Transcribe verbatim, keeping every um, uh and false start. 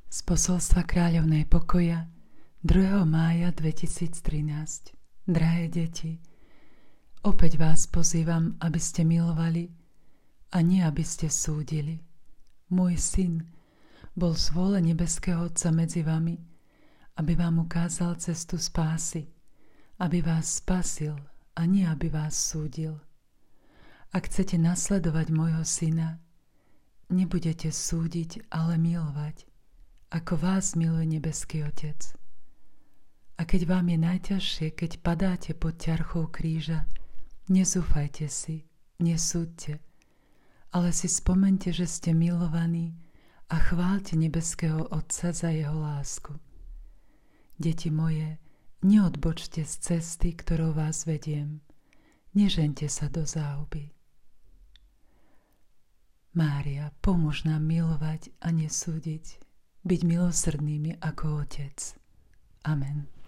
Z posolstva Kráľovnej pokoja druhého mája dvetisíctrinásť. Drahé deti, opäť vás pozývam, aby ste milovali a nie aby ste súdili. Môj syn bol z vôle nebeského Otca medzi vami, aby vám ukázal cestu spásy, aby vás spasil a nie aby vás súdil. Ak chcete nasledovať môjho syna, nebudete súdiť, ale milovať, ako vás miluje nebeský Otec. A keď vám je najťažšie, keď padáte pod ťarchou kríža, nezúfajte si, nesúďte, ale si spomente, že ste milovaní a chváľte nebeského Otca za jeho lásku. Deti moje, neodbočte z cesty, ktorou vás vediem. Nežeňte sa do záhuby. Mária, pomôž nám milovať a nesúdiť, byť milosrdnými ako Otec. Amen.